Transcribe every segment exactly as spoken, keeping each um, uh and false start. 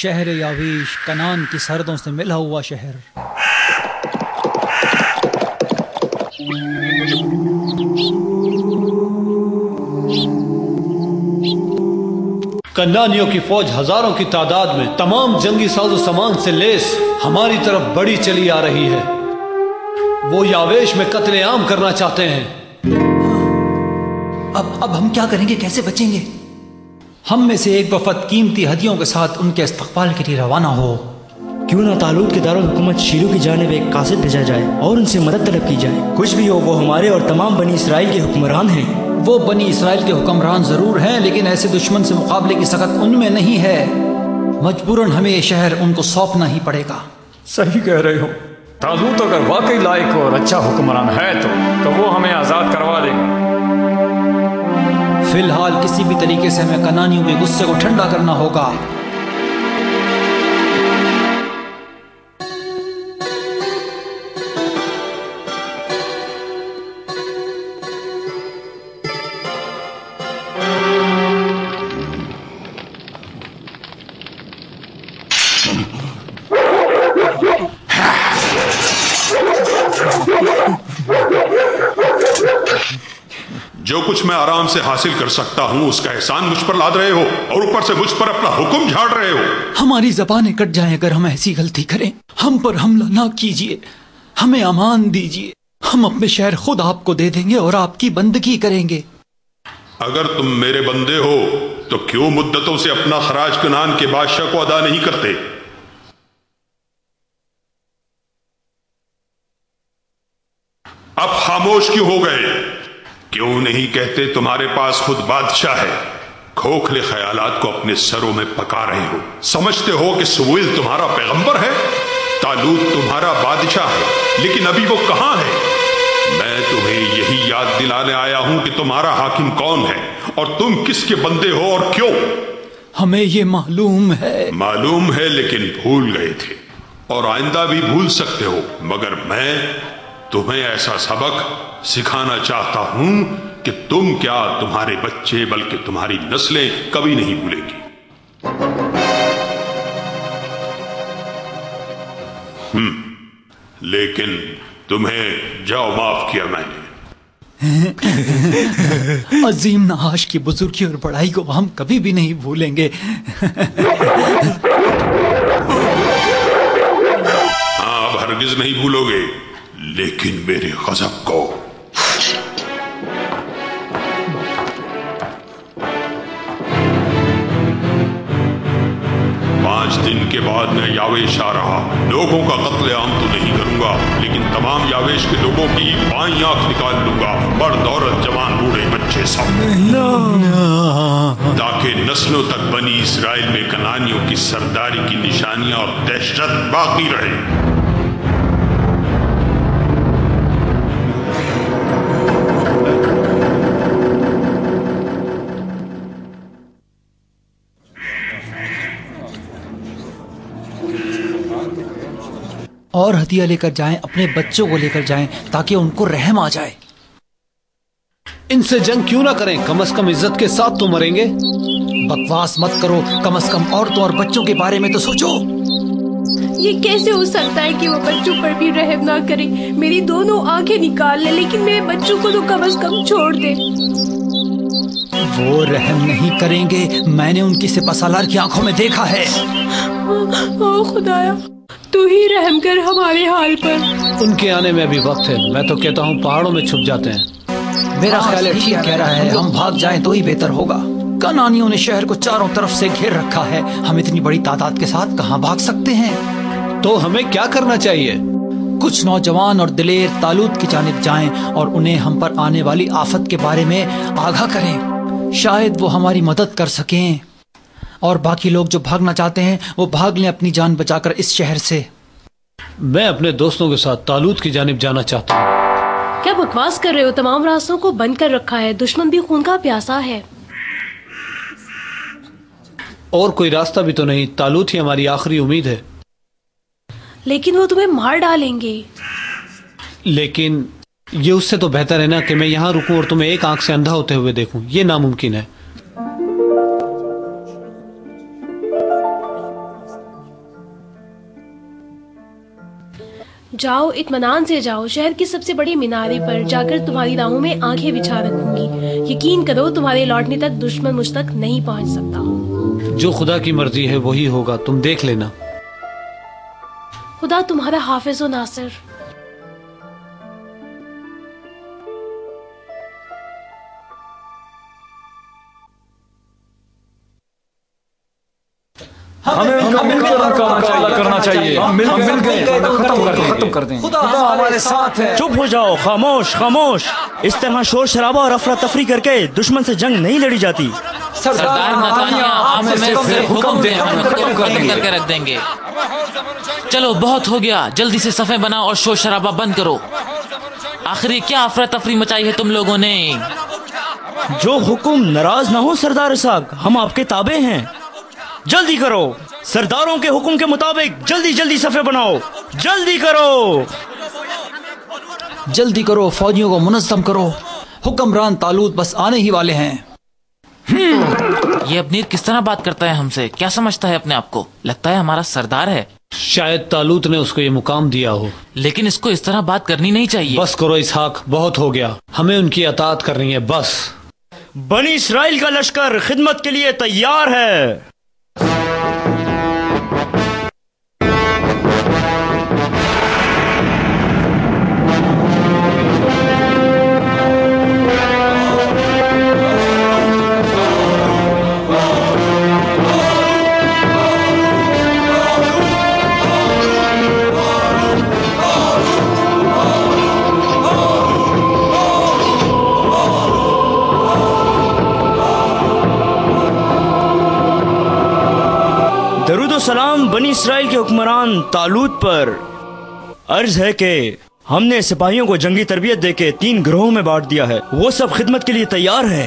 شہر یاویش، کنان کی سردوں سے ملا ہوا شہر۔ کنانیوں کی فوج ہزاروں کی تعداد میں تمام جنگی ساز و سامان سے لیس ہماری طرف بڑی چلی آ رہی ہے۔ وہ یاویش میں قتل عام کرنا چاہتے ہیں۔ اب اب ہم کیا کریں گے؟ کیسے بچیں گے؟ ہم میں سے ایک وفد قیمتی ہدیوں کے ساتھ ان کے استقبال کے لیے روانہ ہو۔ کیوں نہ طالوت کے دارالحکومت شیلو کی جانب ایک قاصد بھیجا جائے اور ان سے مدد طلب کی جائے۔ کچھ بھی ہو، وہ ہمارے اور تمام بنی اسرائیل کے حکمران ہیں۔ وہ بنی اسرائیل کے حکمران ضرور ہیں، لیکن ایسے دشمن سے مقابلے کی سخت ان میں نہیں ہے۔ مجبوراً ہمیں یہ شہر ان کو سونپنا ہی پڑے گا۔ صحیح کہہ رہے ہو۔ طالوت اگر واقعی لائق اور اچھا حکمران ہے تو تو وہ ہمیں آزاد کروا دے گا۔ فی الحال کسی بھی طریقے سے ہمیں کنانیوں کے غصے کو ٹھنڈا کرنا ہوگا۔ جو کچھ میں آرام سے حاصل کر سکتا ہوں اس کا احسان مجھ پر لاد رہے ہو اور اوپر سے مجھ پر اپنا حکم جھاڑ رہے ہو۔ ہماری زبانیں کٹ جائیں اگر ہم ایسی غلطی کریں۔ ہم پر حملہ نہ کیجیے، ہمیں امان دیجیے۔ ہم اپنے شہر خود آپ کو دے دیں گے اور آپ کی بندگی کریں گے۔ اگر تم میرے بندے ہو تو کیوں مدتوں سے اپنا خراج کنان کے بادشاہ کو ادا نہیں کرتے؟ اب خاموش کیوں ہو گئے؟ کیوں نہیں کہتے تمہارے پاس خود بادشاہ ہے؟ کھوکھلے خیالات کو اپنے سروں میں پکا رہے ہو۔ سمجھتے ہو کہ سموئیل تمہارا پیغمبر ہے، طالوت تمہارا بادشاہ ہے، لیکن ابھی وہ کہاں ہے؟ میں تمہیں یہی یاد دلانے آیا ہوں کہ تمہارا حاکم کون ہے اور تم کس کے بندے ہو اور کیوں۔ ہمیں یہ معلوم ہے۔ معلوم ہے لیکن بھول گئے تھے، اور آئندہ بھی بھول سکتے ہو، مگر میں تمہیں ایسا سبق سکھانا چاہتا ہوں کہ تم کیا، تمہارے بچے بلکہ تمہاری نسلیں کبھی نہیں بھولیں گی۔ ہم لیکن تمہیں جاؤ معاف کیا میں نے۔ عظیم نعاش کی بزرگی اور بڑائی کو ہم کبھی بھی نہیں بھولیں گے۔ ہاں اب ہرگز نہیں بھولو گے، لیکن میرے غضب کو۔ پانچ دن کے بعد میں یاویش آ رہا۔ لوگوں کا قتل عام تو نہیں کروں گا، لیکن تمام یاویش کے لوگوں کی بائیں آنکھ نکال لوں گا، مرد عورت جوان بوڑھے بچے سب، تاکہ نسلوں تک بنی اسرائیل میں کنانیوں کی سرداری کی نشانیاں اور دہشت باقی رہے۔ اور ہدیہ لے کر جائیں، اپنے بچوں کو لے کر جائیں تاکہ ان کو رحم آ جائے۔ ان سے جنگ کیوں نہ کریں؟ کم از کم عزت کے ساتھ تو مریں گے۔ بکواس مت کرو، کم از کم عورتوں اور بچوں کے بارے میں تو سوچو۔ یہ کیسے ہو سکتا ہے کہ وہ بچوں پر بھی رحم نہ کرے؟ میری دونوں آنکھیں نکال لے لیکن میرے بچوں کو تو کم از کم چھوڑ دے۔ وہ رحم نہیں کریں گے، میں نے ان کی سپہ سالار کی آنکھوں میں دیکھا ہے۔ او خدایا، تو ہی رحم کر ہمارے حال پر۔ ان کے آنے میں ابھی وقت ہے، میں تو کہتا ہوں پہاڑوں میں چھپ جاتے ہیں۔ میرا خیال ہے ٹھیک کہہ رہا ہے، ہم بھاگ جائیں تو ہی بہتر ہوگا۔ کنانیوں نے شہر کو چاروں طرف سے گھیر رکھا ہے، ہم اتنی بڑی تعداد کے ساتھ کہاں بھاگ سکتے ہیں؟ تو ہمیں کیا کرنا چاہیے؟ کچھ نوجوان اور دلیر طالوت کی جانب جائیں اور انہیں ہم پر آنے والی آفت کے بارے میں آگاہ کریں، شاید وہ ہماری مدد کر سکیں۔ اور باقی لوگ جو بھاگنا چاہتے ہیں وہ بھاگ لیں اپنی جان بچا کر اس شہر سے۔ میں اپنے دوستوں کے ساتھ طالوت کی جانب جانا چاہتا ہوں۔ کیا بکواس کر رہے ہو؟ تمام راستوں کو بند کر رکھا ہے، دشمن بھی خون کا پیاسا ہے۔ اور کوئی راستہ بھی تو نہیں، طالوت ہی ہماری آخری امید ہے۔ لیکن وہ تمہیں مار ڈالیں گے۔ لیکن یہ اس سے تو بہتر ہے نا کہ میں یہاں رکوں اور تمہیں ایک آنکھ سے اندھا ہوتے ہوئے دیکھوں۔ یہ ناممکن ہے۔ جاؤ اطمینان سے جاؤ، شہر کی سب سے بڑی مینارے پر جا کر تمہاری راہوں میں آنکھیں بچھا رکھوں گی۔ یقین کرو تمہارے لوٹنے تک دشمن مجھ تک نہیں پہنچ سکتا۔ جو خدا کی مرضی ہے وہی ہوگا، تم دیکھ لینا۔ خدا تمہارا حافظ و ناصر۔ ہمیں ان کا مل کر ان کا مقابلہ کرنا چاہیے۔ ہم مل کے ختم کر دیں۔ خدا ہمارے ساتھ ہے۔ چپ ہو جاؤ، خاموش خاموش۔ اس طرح شور شرابہ اور افراتفری کر کے دشمن سے جنگ نہیں لڑی جاتی۔ سردار نتانیہ آپ ہمیں صرف حکم دیں، ہم ختم کر کے رکھ دیں گے۔ چلو بہت ہو گیا، جلدی سے صفیں بناؤ اور شور شرابہ بند کرو۔ آخری کیا افراتفری مچائی ہے تم لوگوں نے؟ جو حکم، ناراض نہ ہو سردار اسحاق، ہم آپ کے تابع ہیں۔ جلدی کرو، سرداروں کے حکم کے مطابق جلدی جلدی صفیں بناؤ، جلدی کرو جلدی کرو، فوجیوں کو منظم کرو، حکمران طالوت بس آنے ہی والے ہیں۔ یہ ابنیر کس طرح بات کرتا ہے ہم سے؟ کیا سمجھتا ہے اپنے آپ کو؟ لگتا ہے ہمارا سردار ہے۔ شاید طالوت نے اس کو یہ مقام دیا ہو، لیکن اس کو اس طرح بات کرنی نہیں چاہیے۔ بس کرو اسحاق، بہت ہو گیا، ہمیں ان کی اطاعت کرنی ہے بس۔ بنی اسرائیل کا لشکر خدمت کے لیے تیار ہے۔ درود و سلام بنی اسرائیل کے حکمران طالوت پر۔ عرض ہے کہ ہم نے سپاہیوں کو جنگی تربیت دے کے تین گروہوں میں بانٹ دیا ہے، وہ سب خدمت کے لیے تیار ہیں۔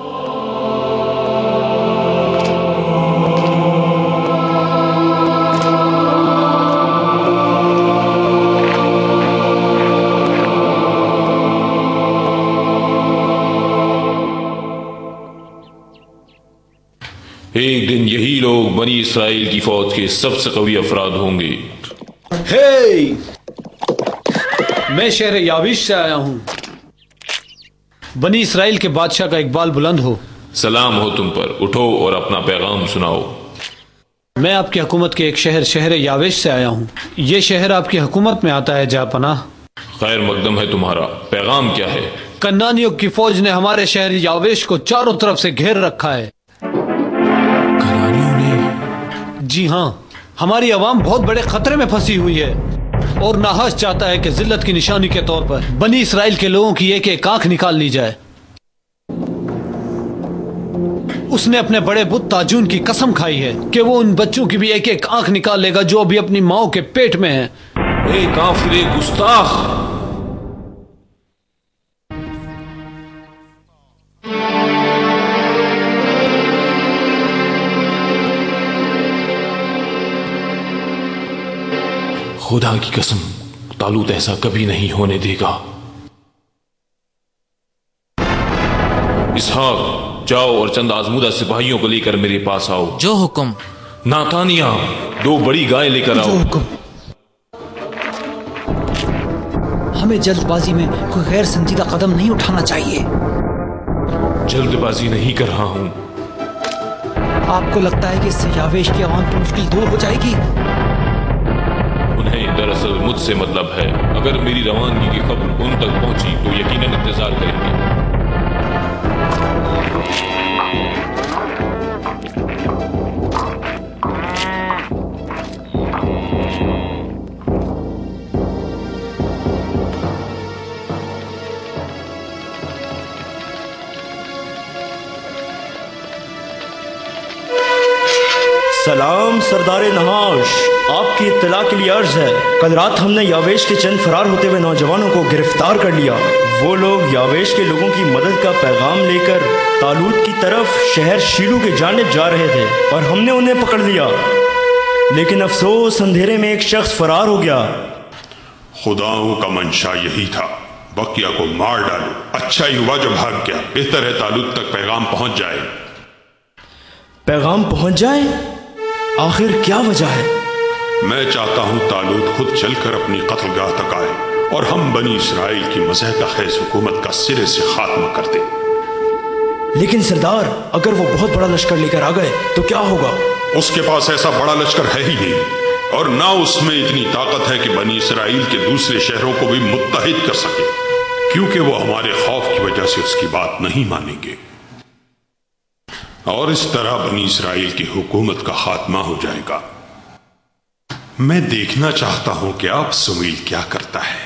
ایک دن یہی لوگ بنی اسرائیل کی فوج کے سب سے قوی افراد ہوں گے۔ ہے میں شہر یاویش سے آیا ہوں، بنی اسرائیل کے بادشاہ کا اقبال بلند ہو۔ سلام ہو تم پر، اٹھو اور اپنا پیغام سناؤ۔ میں آپ کی حکومت کے ایک شہر شہر یاویش سے آیا ہوں، یہ شہر آپ کی حکومت میں آتا ہے جہاں پناہ۔ خیر مقدم ہے تمہارا، پیغام کیا ہے؟ کنانیوں کی فوج نے ہمارے شہر یاویش کو چاروں طرف سے گھیر رکھا ہے۔ جی ہاں، ہماری عوام بہت بڑے خطرے میں پھنسی ہوئی ہے، اور ناحس چاہتا ہے کہ ذلت کی نشانی کے طور پر بنی اسرائیل کے لوگوں کی ایک ایک آنکھ نکال لی جائے۔ اس نے اپنے بڑے بت تاجون کی قسم کھائی ہے کہ وہ ان بچوں کی بھی ایک ایک آنکھ نکال لے گا جو ابھی اپنی ماؤں کے پیٹ میں ہیں۔ اے کافر گستاخ! خدا کی قسم، طالوت ایسا کبھی نہیں ہونے دے گا۔ اسحاق، جاؤ اور چند آزمودہ سپاہیوں کو لے کر میرے پاس آؤ۔ جو حکم۔ ناتانیہ، دو بڑی گائے لے کر آؤ۔ جو حکم۔ ہمیں جلد بازی میں کوئی غیر سنجیدہ قدم نہیں اٹھانا چاہیے۔ جلد بازی نہیں کر رہا ہوں۔ آپ کو لگتا ہے کہ اس سے یاویش کی عوام کی مشکل دور ہو جائے گی؟ انہیں دراصل مجھ سے مطلب ہے۔ اگر میری روانگی کی خبر ان تک پہنچی تو یقیناً انتظار کریں گے۔ سلام سردار نحاش، آپ کی اطلاع کے لیے عرض ہے، کل رات ہم نے یاویش کے چند فرار ہوتے ہوئے نوجوانوں کو گرفتار کر لیا۔ وہ لوگ یاویش کے لوگوں کی مدد کا پیغام لے کر طالوت کی طرف شہر شیلو کی جانب جا رہے تھے اور ہم نے انہیں پکڑ لیا، لیکن افسوس اندھیرے میں ایک شخص فرار ہو گیا۔ خداؤں کا منشا یہی تھا، بقیہ کو مار ڈالو۔ اچھا ہی ہوا جو بھاگ گیا، بہتر ہے طالوت تک پیغام پہنچ جائے۔ پیغام پہنچ جائے؟ آخر کیا وجہ ہے؟ میں چاہتا ہوں طالوت خود چل کر اپنی قتل گاہ تک آئے اور ہم بنی اسرائیل کی مضحکہ خیز حکومت کا سرے سے خاتمہ کر دیں۔ لیکن سردار، اگر وہ بہت بڑا لشکر لے کر آ گئے تو کیا ہوگا؟ اس کے پاس ایسا بڑا لشکر ہے ہی نہیں، اور نہ اس میں اتنی طاقت ہے کہ بنی اسرائیل کے دوسرے شہروں کو بھی متحد کر سکے، کیونکہ وہ ہمارے خوف کی وجہ سے اس کی بات نہیں مانیں گے، اور اس طرح بنی اسرائیل کی حکومت کا خاتمہ ہو جائے گا۔ میں دیکھنا چاہتا ہوں کہ اب سمیل کیا کرتا ہے۔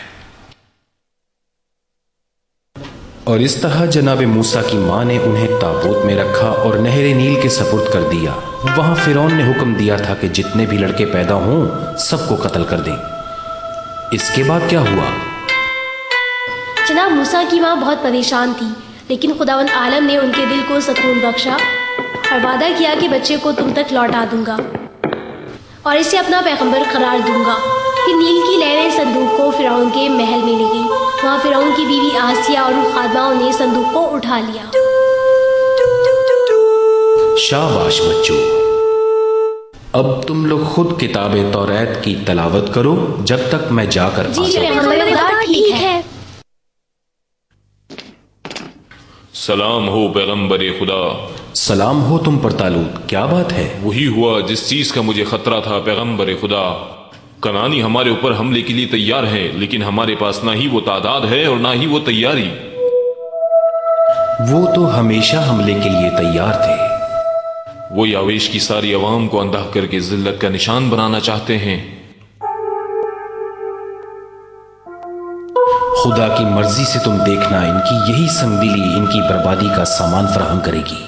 اور اس طرح جناب موسیٰ کی ماں نے انہیں تابوت میں رکھا اور نہر نیل کے سپرد کر دیا۔ وہاں فرعون نے حکم دیا تھا کہ جتنے بھی لڑکے پیدا ہوں سب کو قتل کر دیں۔ اس کے بعد کیا ہوا؟ جناب موسیٰ کی ماں بہت پریشان تھی، لیکن خداوند عالم نے ان کے دل کو سکون بخشا اور وعدہ کیا کہ بچے کو تم تک لوٹا دوں گا اور اسے اپنا پیغمبر قرار دوں گا۔ پھر نیل کی لہریں صندوق کو فرعون کے محل میں لے گئیں۔ وہاں فرعون کی بیوی آسیہ اور خادماؤں نے صندوق کو اٹھا لیا۔ شاباش بچوں، اب تم لوگ خود کتاب توریت کی تلاوت کرو جب تک میں جا کر جی پیغمبر خدا ٹھیک ہے۔ سلام ہو پیغمبر خدا۔ سلام ہو تم پر طالوت، کیا بات ہے؟ وہی ہوا جس چیز کا مجھے خطرہ تھا پیغمبر خدا۔ کنانی ہمارے اوپر حملے کے لیے تیار ہیں، لیکن ہمارے پاس نہ ہی وہ تعداد ہے اور نہ ہی وہ تیاری۔ وہ تو ہمیشہ حملے کے لیے تیار تھے۔ وہ یاویش کی ساری عوام کو اندھا کر کے ذلت کا نشان بنانا چاہتے ہیں۔ خدا کی مرضی سے تم دیکھنا، ان کی یہی سنگدلی ان کی بربادی کا سامان فراہم کرے گی۔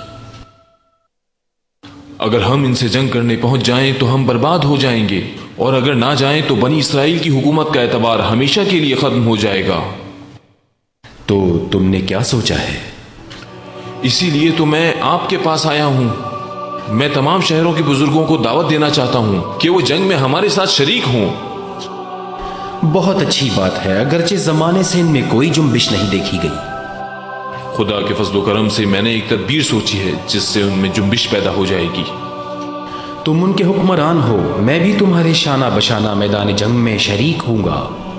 اگر ہم ان سے جنگ کرنے پہنچ جائیں تو ہم برباد ہو جائیں گے، اور اگر نہ جائیں تو بنی اسرائیل کی حکومت کا اعتبار ہمیشہ کے لیے ختم ہو جائے گا۔ تو تم نے کیا سوچا ہے؟ اسی لیے تو میں آپ کے پاس آیا ہوں۔ میں تمام شہروں کے بزرگوں کو دعوت دینا چاہتا ہوں کہ وہ جنگ میں ہمارے ساتھ شریک ہوں۔ بہت اچھی بات ہے، اگرچہ زمانے سے ان میں کوئی جنبش نہیں دیکھی گئی۔ خدا کے فضل و کرم سے میں نے ایک تدبیر سوچی ہے جس سے ان میں جنبش پیدا ہو جائے گی۔ تم ان کے حکمران ہو، میں بھی تمہارے شانہ بشانہ میدان جنگ میں شریک ہوں گا۔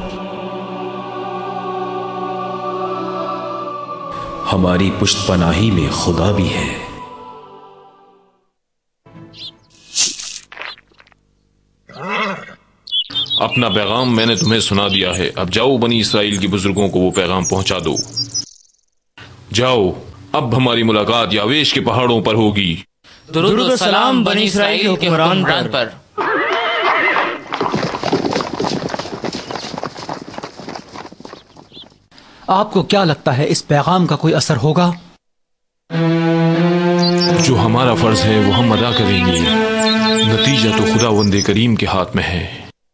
ہماری پشت پناہی میں خدا بھی ہے۔ اپنا پیغام میں نے تمہیں سنا دیا ہے، اب جاؤ بنی اسرائیل کے بزرگوں کو وہ پیغام پہنچا دو۔ جاؤ، اب ہماری ملاقات یاویش کے پہاڑوں پر ہوگی۔ درود و سلام بنی اسرائیل کے حکمران پر۔ آپ کو کیا لگتا ہے اس پیغام کا کوئی اثر ہوگا؟ جو ہمارا فرض ہے وہ ہم ادا کریں گے، نتیجہ تو خداوند کریم کے ہاتھ میں ہے۔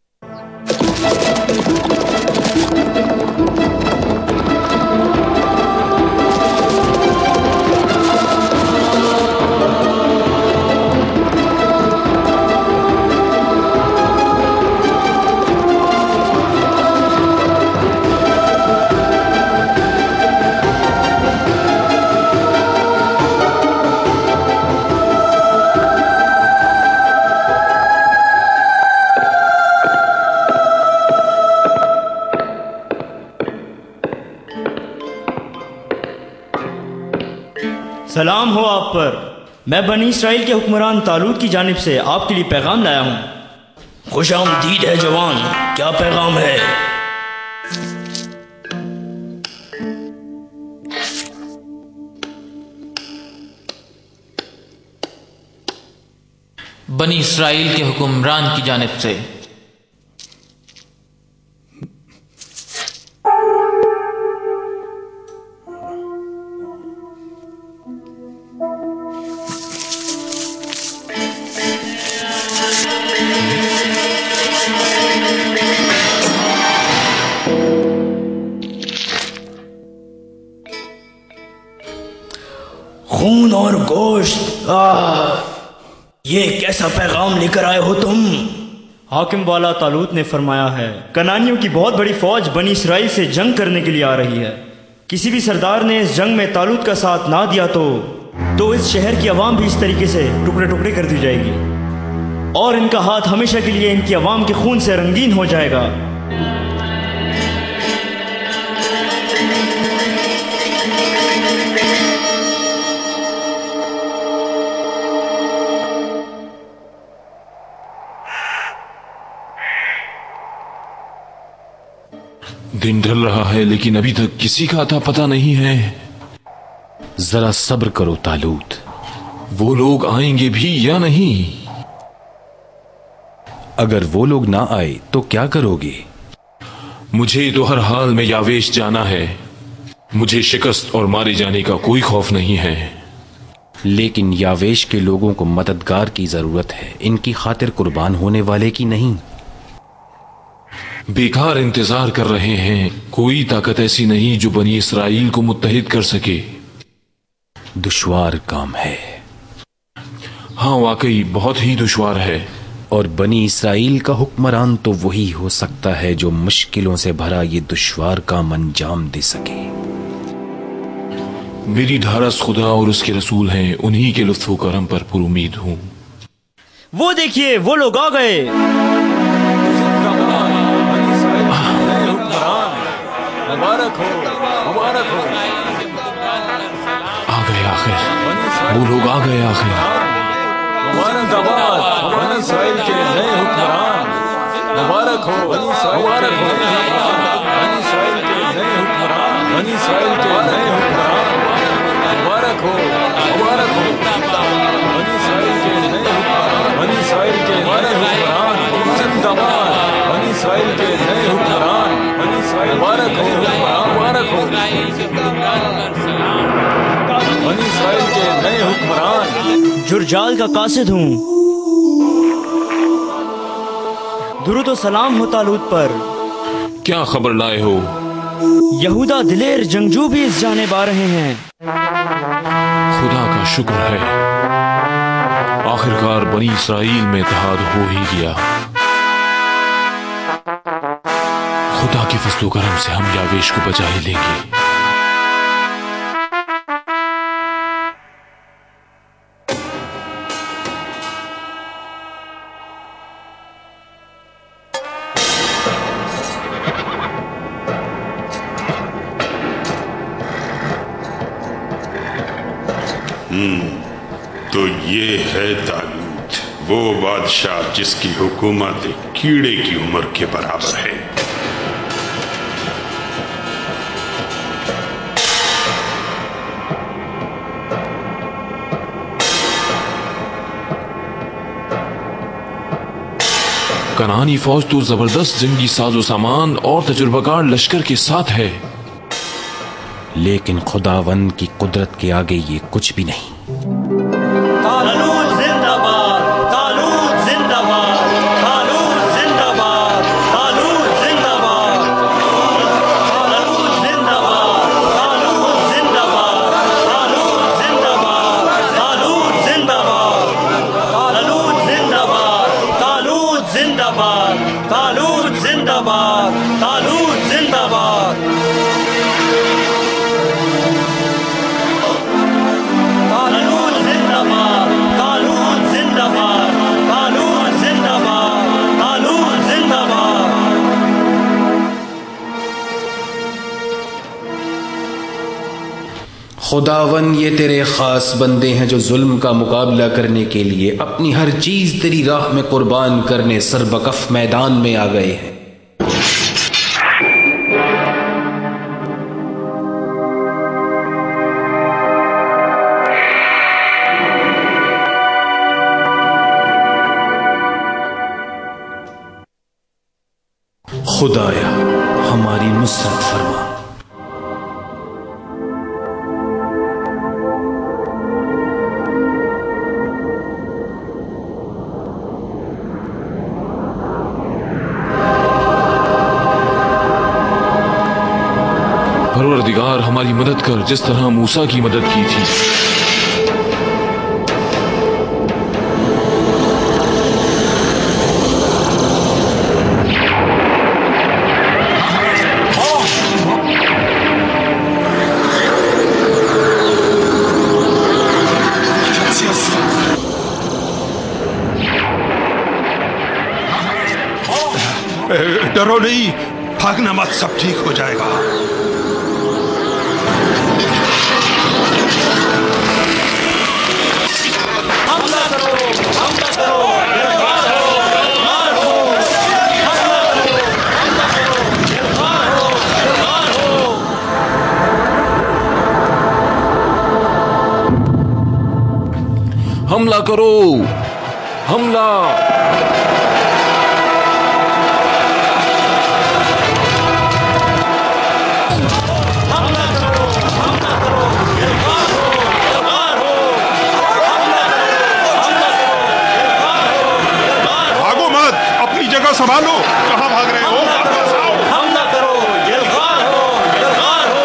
سلام ہو آپ پر، میں بنی اسرائیل کے حکمران طالوت کی جانب سے آپ کے لیے پیغام لایا ہوں۔ خوش آمدید ہے جوان، کیا پیغام ہے؟ بنی اسرائیل کے حکمران کی جانب سے خون اور گوشت، آہ یہ کیسا پیغام لے کر آئے ہو تم؟ حاکم والا طالوت نے فرمایا ہے کنانیوں کی بہت بڑی فوج بنی اسرائیل سے جنگ کرنے کے لیے آ رہی ہے۔ کسی بھی سردار نے اس جنگ میں طالوت کا ساتھ نہ دیا تو تو اس شہر کی عوام بھی اس طریقے سے ٹکڑے ٹکڑے کر دی جائے گی۔ اور ان کا ہاتھ ہمیشہ کے لیے ان کی عوام کے خون سے رنگین ہو جائے گا۔ دن ڈھل رہا ہے لیکن ابھی تک کسی کا اتا پتہ نہیں ہے۔ ذرا صبر کرو طالوت، وہ لوگ آئیں گے بھی یا نہیں؟ اگر وہ لوگ نہ آئے تو کیا کرو گے؟ مجھے تو ہر حال میں یاویش جانا ہے، مجھے شکست اور مارے جانے کا کوئی خوف نہیں ہے۔ لیکن یاویش کے لوگوں کو مددگار کی ضرورت ہے، ان کی خاطر قربان ہونے والے کی نہیں۔ بیکار انتظار کر رہے ہیں، کوئی طاقت ایسی نہیں جو بنی اسرائیل کو متحد کر سکے۔ دشوار کام ہے۔ ہاں واقعی بہت ہی دشوار ہے۔ اور بنی اسرائیل کا حکمران تو وہی ہو سکتا ہے جو مشکلوں سے بھرا یہ دشوار کام انجام دے سکے۔ میری ڈھارس خدا اور اس کے رسول ہیں، انہی کے لطف و کرم پر پر امید ہوں۔ وہ دیکھیے وہ لوگ آ گئے۔ مبارک ہو، مبارک ہو۔ آ گئے آخر، وہ لوگ آ گئے آخر۔ مبارک آباد بنی اسرائیل کے نئے حکمران، مبارک ہو، مبارک ہو بنی اسرائیل کے نئے حکمران، بنی اسرائیل کے نئے حکمران، مبارک ہو، مبارک ہو بنی اسرائیل کے نئے حکمران، بنی اسرائیل کے نئے حکمران، زندہ باد بنی اسرائیل کے نئے حکمران، بنی اسرائیل مبارک ہو، مبارک ہو بنی اسرائیل کے نئے حکمران۔ جرجال کا قاصد ہوں، درود و سلام ہو طالوت پر۔ کیا خبر لائے ہو؟ یہودا دلیر جنگجو بھی اس جانب آ رہے ہیں۔ خدا کا شکر ہے، آخرکار بنی اسرائیل میں اتحاد ہو ہی گیا۔ خدا کے فضل و کرم سے ہم یاویش کو بچا ہی لیں گے۔ تو یہ ہے طالوت، وہ بادشاہ جس کی حکومت کیڑے کی عمر کے برابر ہے۔ کنعانی فوج تو زبردست جنگی ساز و سامان اور تجربہ کار لشکر کے ساتھ ہے، لیکن خداوند کی قدرت کے آگے یہ کچھ بھی نہیں۔ خداون یہ تیرے خاص بندے ہیں جو ظلم کا مقابلہ کرنے کے لیے اپنی ہر چیز تیری راہ میں قربان کرنے سربکف میدان میں آ گئے ہیں۔ خدایا ہماری نصرت فرما۔ پروردگار ہماری مدد کر جس طرح موسیٰ کی مدد کی تھی۔ डरो नहीं, भागना मत, सब ठीक हो जाएगा। हमला करो, हमला करो, हमला करो, हमला। भागो मत, अपनी जगह संभालो, कहां भाग रहे हो? वापस आओ। हमला करो, यलगार हो, यलगार हो।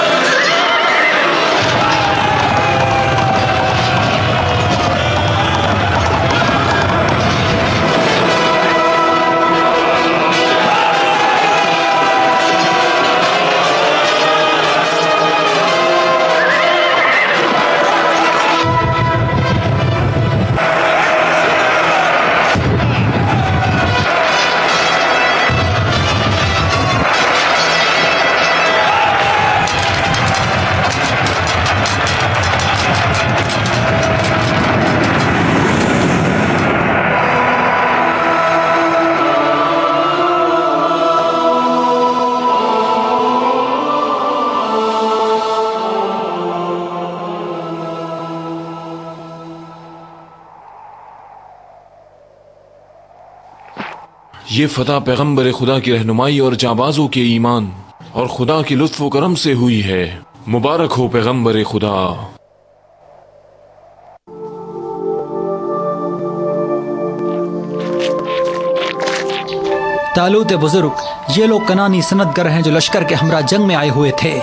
ये फतह पैगंबर खुदा की रहनुमाई और जाबाजों के ईमान और खुदा की लुत्फ व करम से हुई है। मुबारक हो पैगंबर खुदा। तालूत बुजुर्ग, ये लोग कनानी सनतगर हैं जो लश्कर के हमरा जंग में आए हुए थे।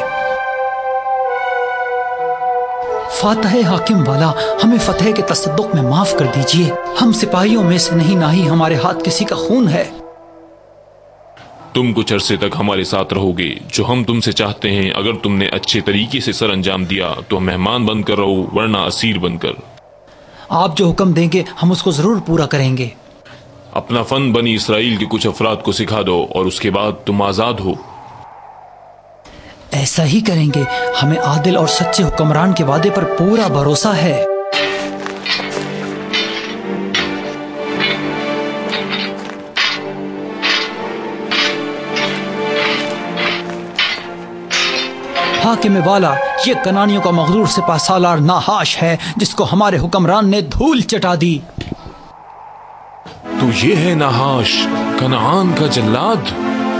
फातह हाकिम वाला, हमें फतेह के तसद्दुक में माफ कर दीजिए। हम सिपाहियों में से नहीं, ना ही हमारे हाथ किसी का खून है। तुम कुछ अरसे तक हमारे साथ रहोगे, जो हम तुमसे चाहते हैं। अगर तुमने अच्छे तरीके से सर अंजाम दिया तो मेहमान बनकर रहो, वरना असीर बनकर। आप जो हुक्म देंगे हम उसको जरूर पूरा करेंगे। अपना फन बनी इसराइल के कुछ अफराद को सिखा दो और उसके बाद तुम आजाद हो। ऐसा ही करेंगे। हमें आदिल और सच्चे हुक्मरान के वादे पर पूरा भरोसा है। हाकिम वाला, ये कनानियों का मगरूर सिपा सालार नाहाश है, जिसको हमारे हुक्मरान ने धूल चटा दी। तो ये है नाहाश, कनान का जल्लाद।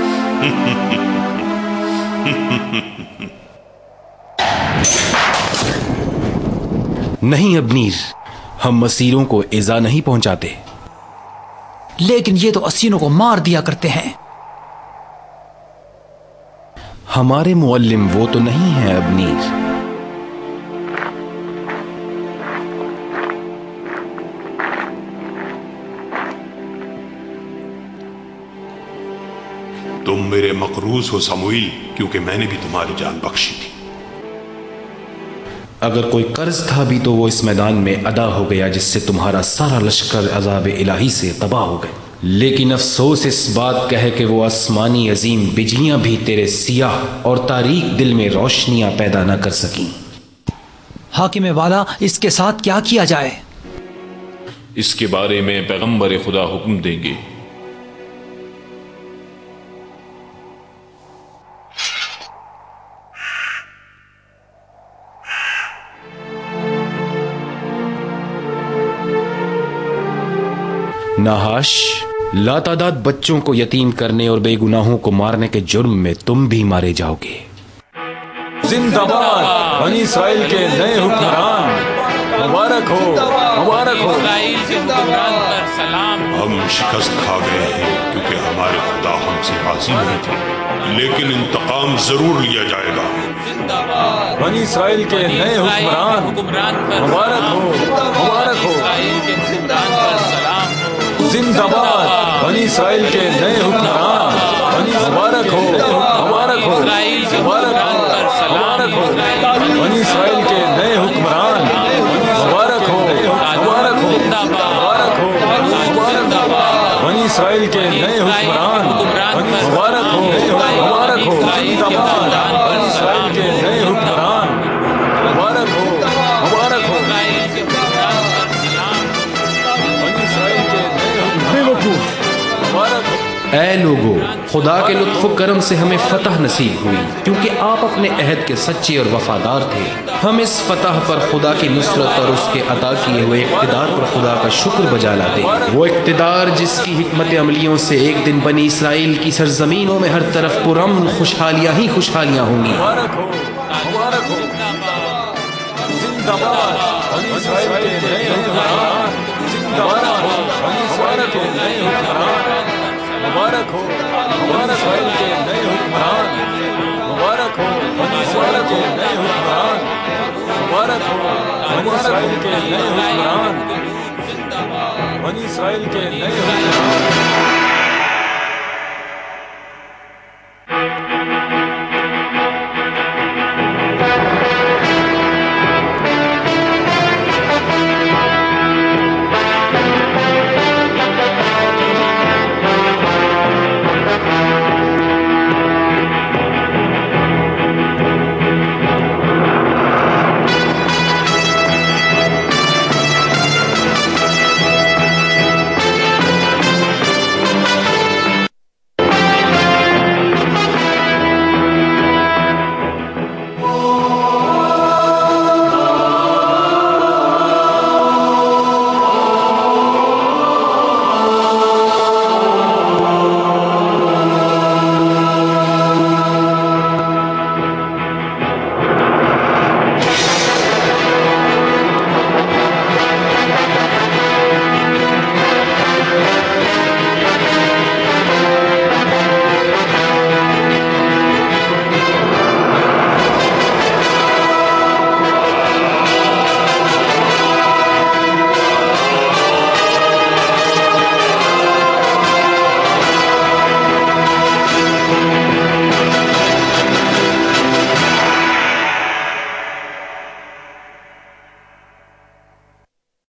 नहीं अबनीर, हम असीरों को इजा नहीं पहुंचाते। लेकिन ये तो असीरों को मार दिया करते हैं। हमारे मुअल्लिम वो तो नहीं है अबनीर। तुम मेरे मकरूज हो समूइल, क्योंकि मैंने भी तुम्हारी जान बख्शी थी। अगर कोई कर्ज था भी तो वो इस मैदान में अदा हो गया, जिससे तुम्हारा सारा लश्कर अजाब इलाही से तबाह हो गए। लेकिन अफसोस इस बात का है कि वो आसमानी अजीम बिजलियां भी तेरे सियाह और तारीक दिल में रोशनियां पैदा न कर सकी। हाकिम वाला, इसके साथ क्या किया जाए? इसके बारे में पैगंबर खुदा हुक्म देंगे। नाहाश, लातादाद बच्चों को यतीम करने और बेगुनाहों को मारने के जुर्म में तुम भी मारे जाओगे। जिंदाबाद बनी इस्राइल के नए हुक्मरान, मुबारक हो, मुबारक हो। इस्राइल के हुक्मरान पर सलाम। हम शिकस्त खा गए हैं क्योंकि हमारे खुदा हमसे राजी नहीं थे, लेकिन इंतकाम जरूर लिया जाएगा। बनी इस्राइल के नए हुक्मरान, मुबारक हो, मुबारक हो। जिंदाबाद बनी इस्राइल के नए हुक्मरान, मुबारक हो, मुबारक हो, मुबारक हो, मुबारक हो। बनी इस्राइल के नए हुक्मरान, मुबारक हो, मुबारक हो, मुबारक हो, मुबारक हो। बनी इस्राइल के नए हुक्मरान, जिंदाबाद बनी इसराइल के नए हुक्मरान, मुबारक हो मुबारक हो बनी इसराइल के नए हुक्मरान, मुबारक हो। ऐ लोगो, खुदा के लुत्फ करम से हमें फतह नसीब हुई, क्योंकि आप अपने अहद के सच्चे और वफादार थे। हम इस फतह पर खुदा की नुसरत और उसके अता किए हुए इक़्तिदार पर खुदा का शुक्र बजा लाते हैं। वो इक़्तिदार जिसकी हिकमत अमलियों से एक दिन बनी इसराइल की सरजमीनों में हर तरफ पुरअमन खुशहालियाँ ही खुशहालियाँ होंगी। मुबारक हो मुबारक हो जिंदाबाद बनी इसराइल के नए हुक्मरान, जिंदाबाद बनी इसराइल के नए हुक्मरान, मुबारक हो बनी इसराइल के नए हुक्मरान, मुबारक हो बनी इसराइल के नए हुक्मरान, मुबारक हो बनी इसराइल के नए हुक्मरान, बनी इसराइल के नए हुक्मरान।